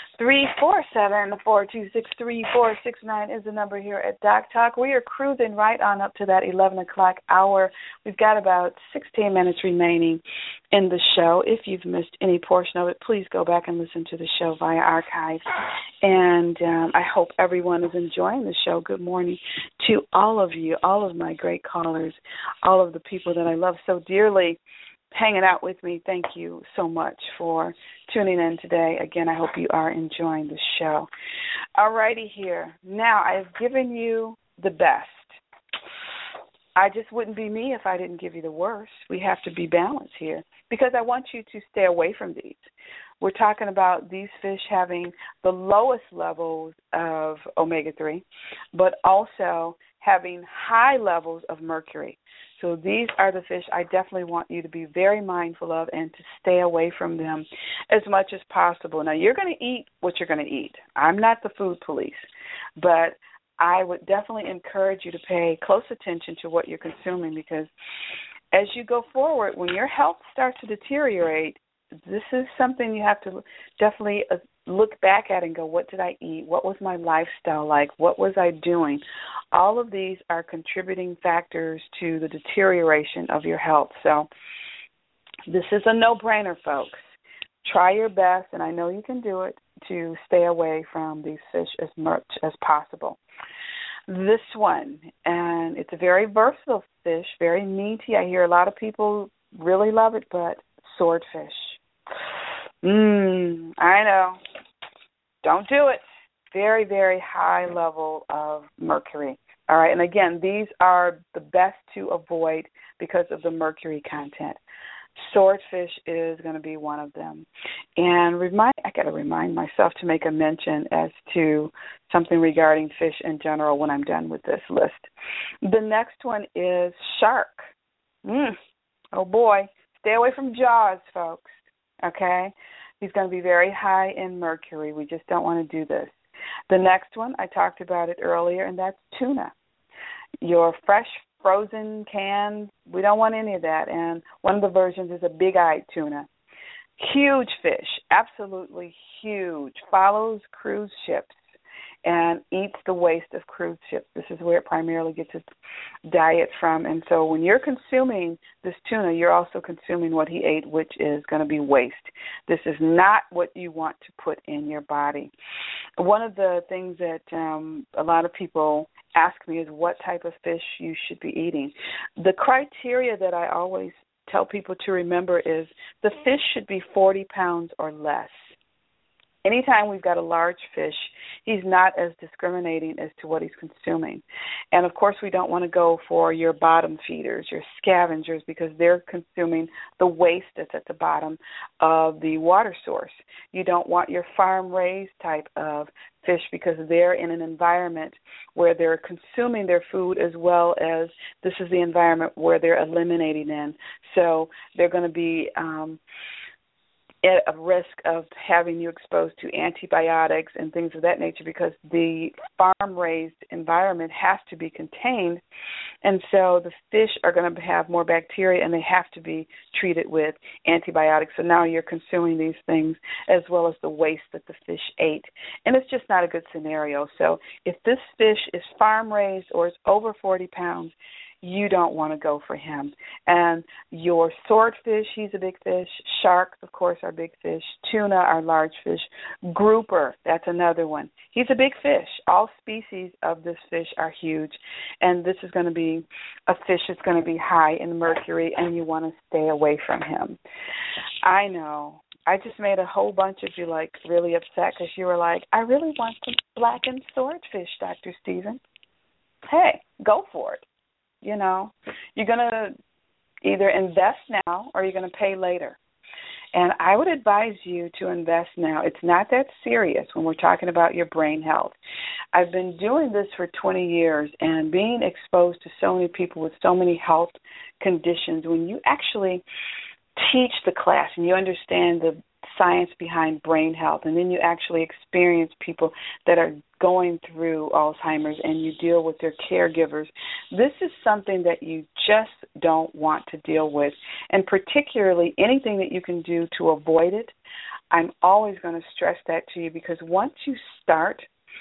Speaker 3: 347-426-3469 is the number here at Doc Talk. We are cruising right on up to that 11 o'clock hour. We've got about 16 minutes remaining in the show. If you've missed any portion of it, please go back and listen to the show via archive. And I hope everyone is enjoying the show. Good morning to all of you, all of my great callers, all of the people that I love so dearly hanging out with me. Thank you so much for tuning in today. Again, I hope you are enjoying the show. All righty here. Now, I've given you the best. I just wouldn't be me if I didn't give you the worst. We have to be balanced here because I want you to stay away from these. We're talking about these fish having the lowest levels of omega-3, but also having high levels of mercury. So these are the fish I definitely want you to be very mindful of and to stay away from them as much as possible. Now, you're going to eat what you're going to eat. I'm not the food police, but I would definitely encourage you to pay close attention to what you're consuming because as you go forward, when your health starts to deteriorate, this is something you have to definitely look back at and go, what did I eat? What was my lifestyle like? What was I doing? All of these are contributing factors to the deterioration of your health. So this is a no-brainer, folks. Try your best, and I know you can do it, to stay away from these fish as much as possible. This one, and it's a very versatile fish, very meaty. I hear a lot of people really love it, but swordfish. I know. Don't do it. very, very high level of mercury. All right, and again, these are the best to avoid because of the mercury content. Swordfish is going to be one of them. And I got to remind myself to make a mention as to something regarding fish in general when I'm done with this list. The next one is shark. Oh, boy. Stay away from Jaws, folks, okay? He's going to be very high in mercury. We just don't want to do this. The next one, I talked about it earlier, and that's tuna. Your fresh, frozen, canned, we don't want any of that. And one of the versions is a big-eyed tuna. Huge fish, absolutely huge. Follows cruise ships and eats the waste of cruise ships. This is where it primarily gets its diet from. And so when you're consuming this tuna, you're also consuming what he ate, which is going to be waste. This is not what you want to put in your body. One of the things that a lot of people ask me is what type of fish you should be eating. The criteria that I always tell people to remember is the fish should be 40 pounds or less. Anytime we've got a large fish, he's not as discriminating as to what he's consuming. And, of course, we don't want to go for your bottom feeders, your scavengers, because they're consuming the waste that's at the bottom of the water source. You don't want your farm-raised type of fish because they're in an environment where they're consuming their food as well as this is the environment where they're eliminating in. So they're going to be at a risk of having you exposed to antibiotics and things of that nature because the farm-raised environment has to be contained, and so the fish are going to have more bacteria and they have to be treated with antibiotics. So now you're consuming these things as well as the waste that the fish ate, and it's just not a good scenario. So if this fish is farm-raised or is over 40 pounds, you don't want to go for him. And your swordfish, he's a big fish. Sharks, of course, are big fish. Tuna are large fish. Grouper, that's another one. He's a big fish. All species of this fish are huge. And this is going to be a fish that's going to be high in mercury, and you want to stay away from him. I know. I just made a whole bunch of you, really upset because you were like, I really want some blackened swordfish, Dr. Stephen. Hey, go for it. You're going to either invest now or you're going to pay later. And I would advise you to invest now. It's not that serious when we're talking about your brain health. I've been doing this for 20 years and being exposed to so many people with so many health conditions. When you actually teach the class and you understand the science behind brain health, and then you actually experience people that are going through Alzheimer's and you deal with their caregivers, this is something that you just don't want to deal with, and particularly anything that you can do to avoid it. I'm always going to stress that to you because once you start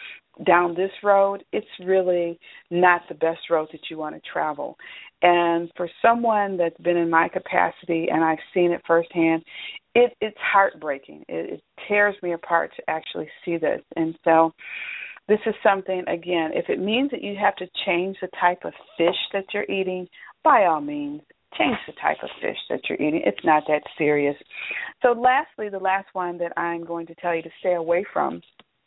Speaker 3: down this road, it's really not the best road that you want to travel. And for someone that's been in my capacity and I've seen it firsthand, it's heartbreaking. It tears me apart to actually see this. And so this is something, again, if it means that you have to change the type of fish that you're eating, by all means, change the type of fish that you're eating. It's not that serious. So lastly, the last one that I'm going to tell you to stay away from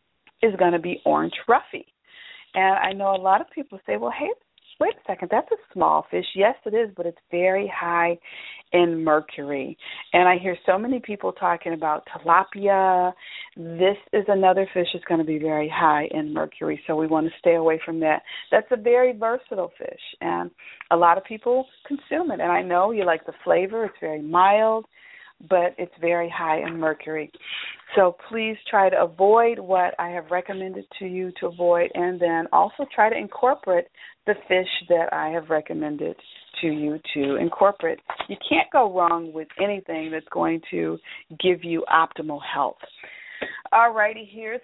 Speaker 3: is going to be orange roughy. And I know a lot of people say, well, hey, wait a second, that's a small fish. Yes, it is, but it's very high in mercury. And I hear so many people talking about tilapia. This is another fish that's going to be very high in mercury, so we want to stay away from that. That's a very versatile fish, and a lot of people consume it. And I know you like the flavor. It's very mild, but it's very high in mercury. So please try to avoid what I have recommended to you to avoid, and then also try to incorporate the fish that I have recommended to you to incorporate. You can't go wrong with anything that's going to give you optimal health. All righty, here,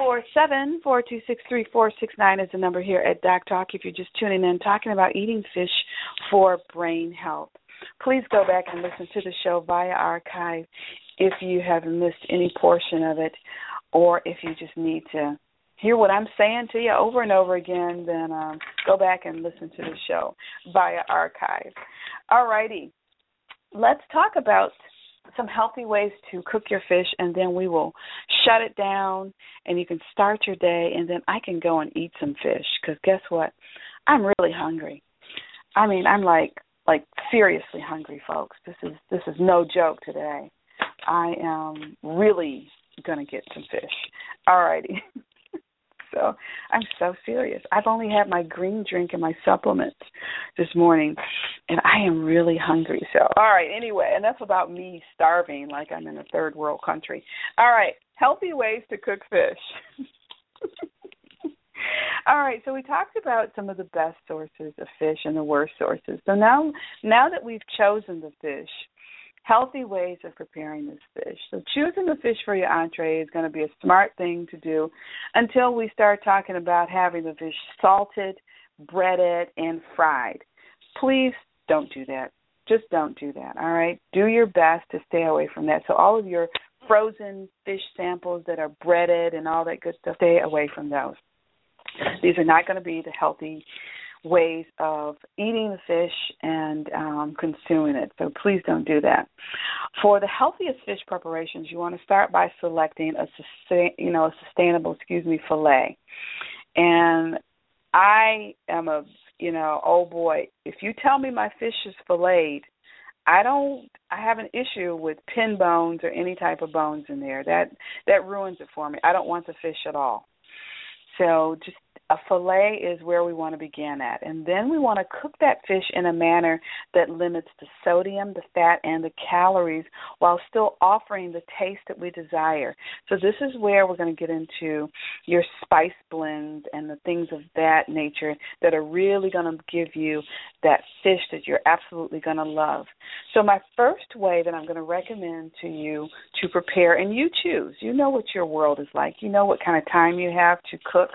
Speaker 3: 347-426-3469 is the number here at Doc Talk if you're just tuning in, talking about eating fish for brain health. Please go back and listen to the show via archive if you have missed any portion of it, or if you just need to hear what I'm saying to you over and over again, then go back and listen to the show via archive. All righty. Let's talk about some healthy ways to cook your fish, and then we will shut it down, and you can start your day, and then I can go and eat some fish, because guess what? I'm really hungry. I mean, I'm like seriously hungry, folks. This is no joke today. I am really going to get some fish. All righty. So I'm so serious. I've only had my green drink and my supplements this morning, and I am really hungry. So, all right, anyway, enough about me starving like I'm in a third world country. All right, healthy ways to cook fish. All right, so we talked about some of the best sources of fish and the worst sources. So now that we've chosen the fish, healthy ways of preparing this fish. So choosing the fish for your entree is going to be a smart thing to do until we start talking about having the fish salted, breaded, and fried. Please don't do that. Just don't do that, all right? Do your best to stay away from that. So all of your frozen fish samples that are breaded and all that good stuff, stay away from those. These are not going to be the healthy ways of eating the fish and consuming it. So please don't do that. For the healthiest fish preparations, you want to start by selecting a sustainable fillet. And I am oh boy, if you tell me my fish is filleted, I have an issue with pin bones or any type of bones in there. That ruins it for me. I don't want the fish at all. So just a fillet is where we want to begin at. And then we want to cook that fish in a manner that limits the sodium, the fat, and the calories while still offering the taste that we desire. So this is where we're going to get into your spice blends and the things of that nature that are really going to give you that fish that you're absolutely going to love. So my first way that I'm going to recommend to you to prepare, and you choose, you know what your world is like, you know what kind of time you have to cook.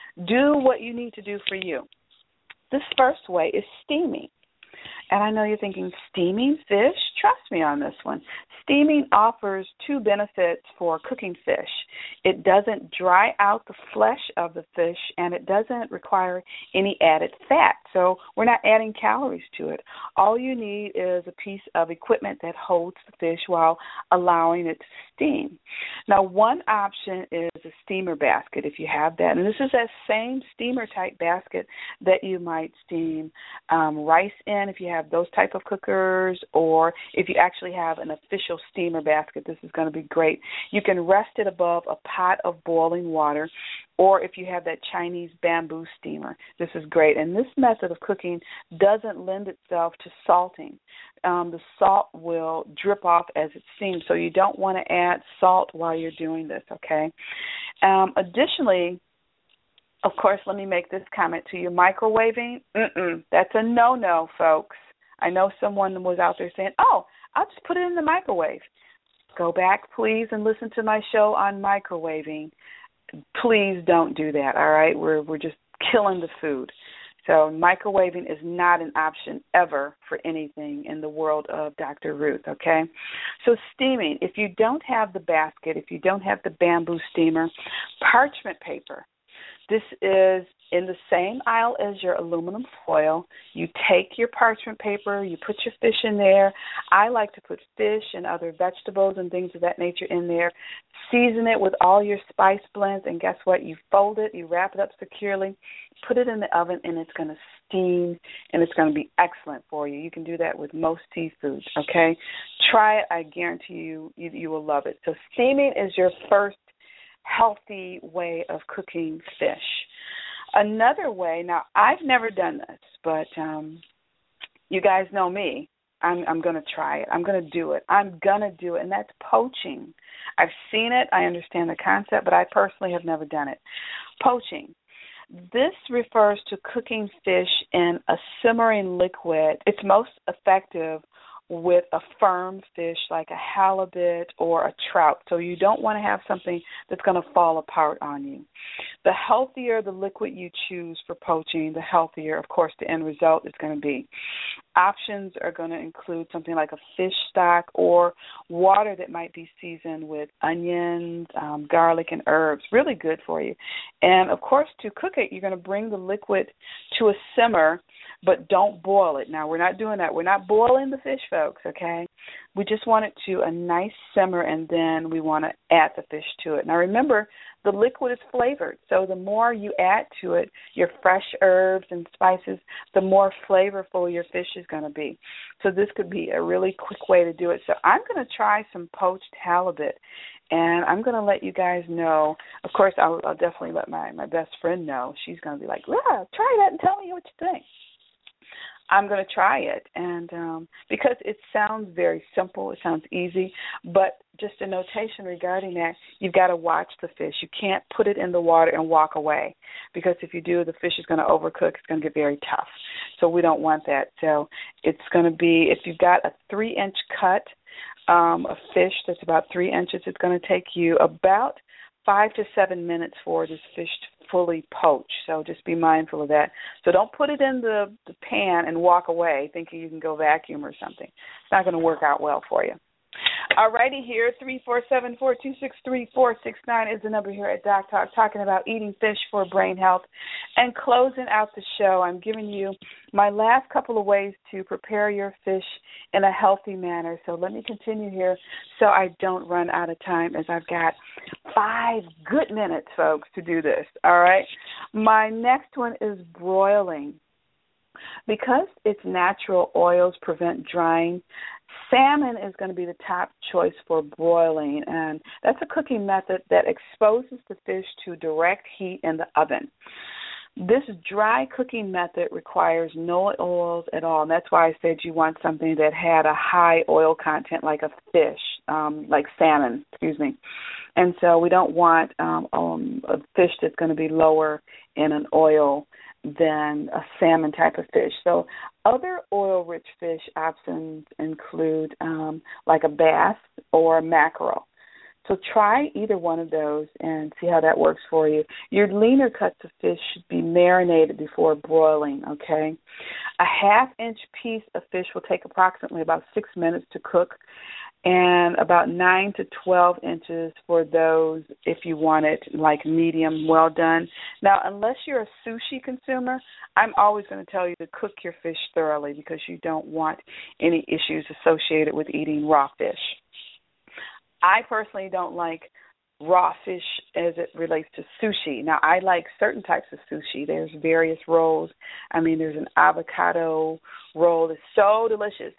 Speaker 3: Do what you need to do for you. This first way is steaming. And I know you're thinking, steaming fish? Trust me on this one. Steaming offers two benefits for cooking fish. It doesn't dry out the flesh of the fish, and it doesn't require any added fat. So we're not adding calories to it. All you need is a piece of equipment that holds the fish while allowing it to steam. Now, one option is a steamer basket, if you have that. And this is that same steamer-type basket that you might steam rice in, if you have those type of cookers, or if you actually have an official steamer basket, this is going to be great. You can rest it above a pot of boiling water, or if you have that Chinese bamboo steamer, this is great. And this method of cooking doesn't lend itself to salting. The salt will drip off as it steams, so you don't want to add salt while you're doing this, okay? Additionally, of course, let me make this comment to you. Microwaving, that's a no-no, folks. I know someone was out there saying, oh, I'll just put it in the microwave. Go back, please, and listen to my show on microwaving. Please don't do that, all right? We're just killing the food. So microwaving is not an option ever for anything in the world of Dr. Ruth, okay? So steaming, if you don't have the basket, if you don't have the bamboo steamer, parchment paper. This is in the same aisle as your aluminum foil. You take your parchment paper, you put your fish in there. I like to put fish and other vegetables and things of that nature in there. Season it with all your spice blends, and guess what? You fold it, you wrap it up securely, put it in the oven, and it's going to steam, and it's going to be excellent for you. You can do that with most seafoods, okay? Try it. I guarantee you will love it. So steaming is your first healthy way of cooking fish. Another way, now I've never done this, but you guys know me. I'm going to try it. I'm going to do it. And that's poaching. I've seen it. I understand the concept, but I personally have never done it. Poaching. This refers to cooking fish in a simmering liquid. It's most effective with a firm fish like a halibut or a trout. So you don't want to have something that's going to fall apart on you. The healthier the liquid you choose for poaching, the healthier, of course, the end result is going to be. Options are going to include something like a fish stock or water that might be seasoned with onions, garlic, and herbs. Really good for you. And, of course, to cook it, you're going to bring the liquid to a simmer, but don't boil it. Now, we're not doing that. We're not boiling the fish, folks, okay? We just want it to a nice simmer, and then we want to add the fish to it. Now, remember, the liquid is flavored, so the more you add to it, your fresh herbs and spices, the more flavorful your fish is going to be. So this could be a really quick way to do it. So I'm going to try some poached halibut, and I'm going to let you guys know. Of course, I'll definitely let my best friend know. She's going to be like, yeah, try that and tell me what you think. I'm going to try it, and because it sounds very simple, it sounds easy, but just a notation regarding that, you've got to watch the fish. You can't put it in the water and walk away, because if you do, the fish is going to overcook. It's going to get very tough, so we don't want that. So it's going to be, if you've got a 3-inch cut of fish that's about 3 inches, it's going to take you about 5 to 7 minutes for this fish to fully poach. So just be mindful of that. So don't put it in the pan and walk away thinking you can go vacuum or something. It's not going to work out well for you. All righty, here, 347-426-3469 is the number here at Doc Talk, talking about eating fish for brain health. And closing out the show, I'm giving you my last couple of ways to prepare your fish in a healthy manner. So let me continue here so I don't run out of time, as I've got 5 good minutes, folks, to do this. All right? My next one is broiling. Because its natural oils prevent drying, salmon is going to be the top choice for broiling, and that's a cooking method that exposes the fish to direct heat in the oven. This dry cooking method requires no oils at all, and that's why I said you want something that had a high oil content, like a fish, like salmon, And so we don't want a fish that's going to be lower in an oil than a salmon type of fish. So other oil-rich fish options include like a bass or a mackerel. So try either one of those and see how that works for you. Your leaner cuts of fish should be marinated before broiling, okay? A half-inch piece of fish will take approximately about 6 minutes to cook, and about 9 to 12 inches for those if you want it like medium well done. Now, unless you're a sushi consumer, I'm always going to tell you to cook your fish thoroughly, because you don't want any issues associated with eating raw fish. I personally don't like raw fish as it relates to sushi. Now, I like certain types of sushi. There's various rolls. I mean, there's an avocado roll that's so delicious.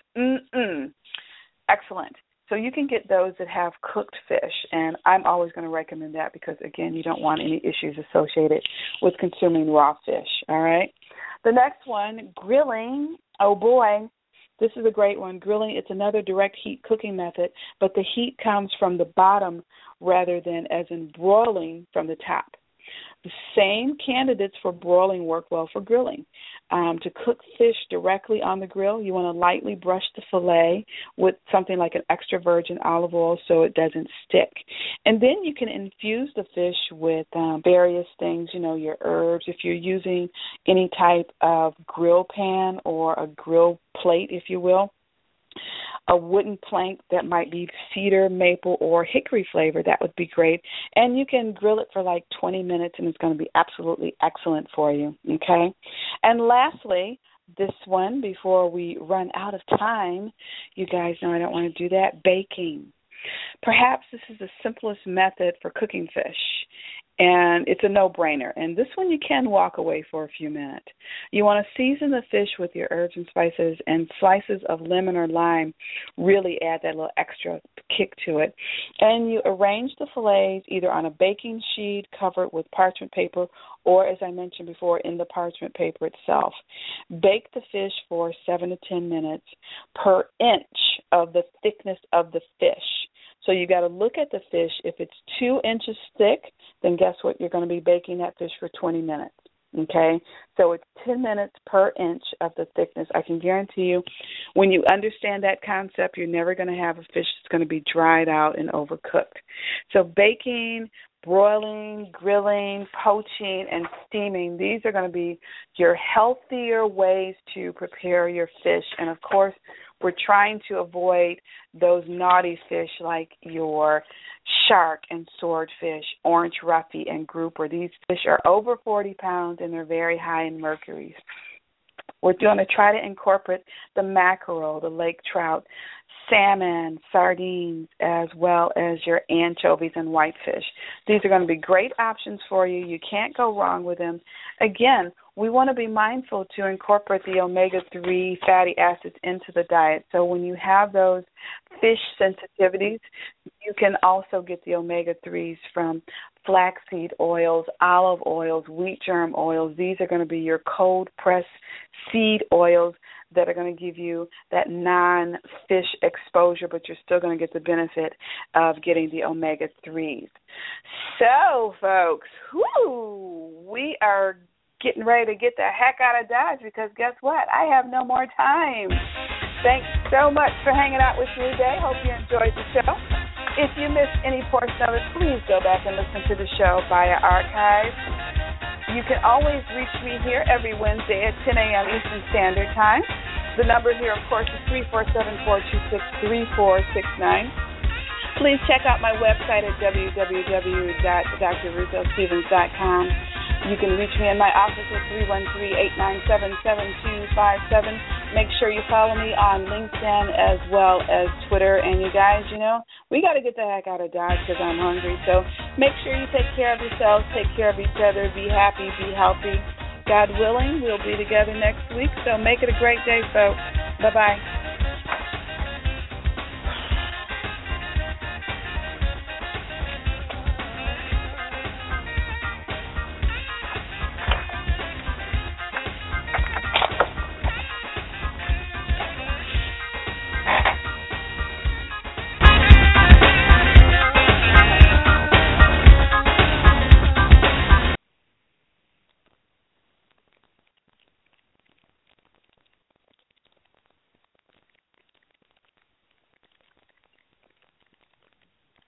Speaker 3: Excellent. So you can get those that have cooked fish, and I'm always going to recommend that because, again, you don't want any issues associated with consuming raw fish, all right? The next one, grilling. Oh, boy, this is a great one. Grilling, it's another direct heat cooking method, but the heat comes from the bottom rather than, as in broiling, from the top. The same candidates for broiling work well for grilling. To cook fish directly on the grill, you want to lightly brush the fillet with something like an extra virgin olive oil so it doesn't stick. And then you can infuse the fish with various things, your herbs. If you're using any type of grill pan or a grill plate, if you will, a wooden plank that might be cedar, maple, or hickory flavor, that would be great. And you can grill it for like 20 minutes, and it's going to be absolutely excellent for you, okay? And lastly, this one, before we run out of time, you guys know I don't want to do that, baking. Perhaps this is the simplest method for cooking fish, and it's a no-brainer. And this one you can walk away for a few minutes. You want to season the fish with your herbs and spices, and slices of lemon or lime really add that little extra kick to it. And you arrange the fillets either on a baking sheet covered with parchment paper or, as I mentioned before, in the parchment paper itself. Bake the fish for 7 to 10 minutes per inch of the thickness of the fish. So you got to look at the fish. If it's 2 inches thick, then guess what? You're going to be baking that fish for 20 minutes, okay? So it's 10 minutes per inch of the thickness. I can guarantee you when you understand that concept, you're never going to have a fish that's going to be dried out and overcooked. So baking broiling, grilling, poaching, and steaming. These are going to be your healthier ways to prepare your fish. And, of course, we're trying to avoid those naughty fish like your shark and swordfish, orange roughy, and grouper. These fish are over 40 pounds, and they're very high in mercury. We're going to try to incorporate the mackerel, the lake trout, salmon, sardines, as well as your anchovies and whitefish. These are going to be great options for you. You can't go wrong with them. Again, we want to be mindful to incorporate the omega-3 fatty acids into the diet. So when you have those fish sensitivities, you can also get the omega-3s from flaxseed oils, olive oils, wheat germ oils. These are going to be your cold-pressed seed oils that are going to give you that non-fish exposure, but you're still going to get the benefit of getting the omega-3s. So, folks, we are getting ready to get the heck out of Dodge because guess what? I have no more time. Thanks so much for hanging out with me today. Hope you enjoyed the show. If you missed any portion of it, please go back and listen to the show via archive. You can always reach me here every Wednesday at 10 a.m. Eastern Standard Time. The number here, of course, is 347-426-3469. Please check out my website at www.drruthostevens.com. You can reach me in my office at 313-897-7257. Make sure you follow me on LinkedIn as well as Twitter. And you guys, we got to get the heck out of Dodge because I'm hungry. So make sure you take care of yourselves, take care of each other, be happy, be healthy. God willing, we'll be together next week. So make it a great day, folks. Bye-bye.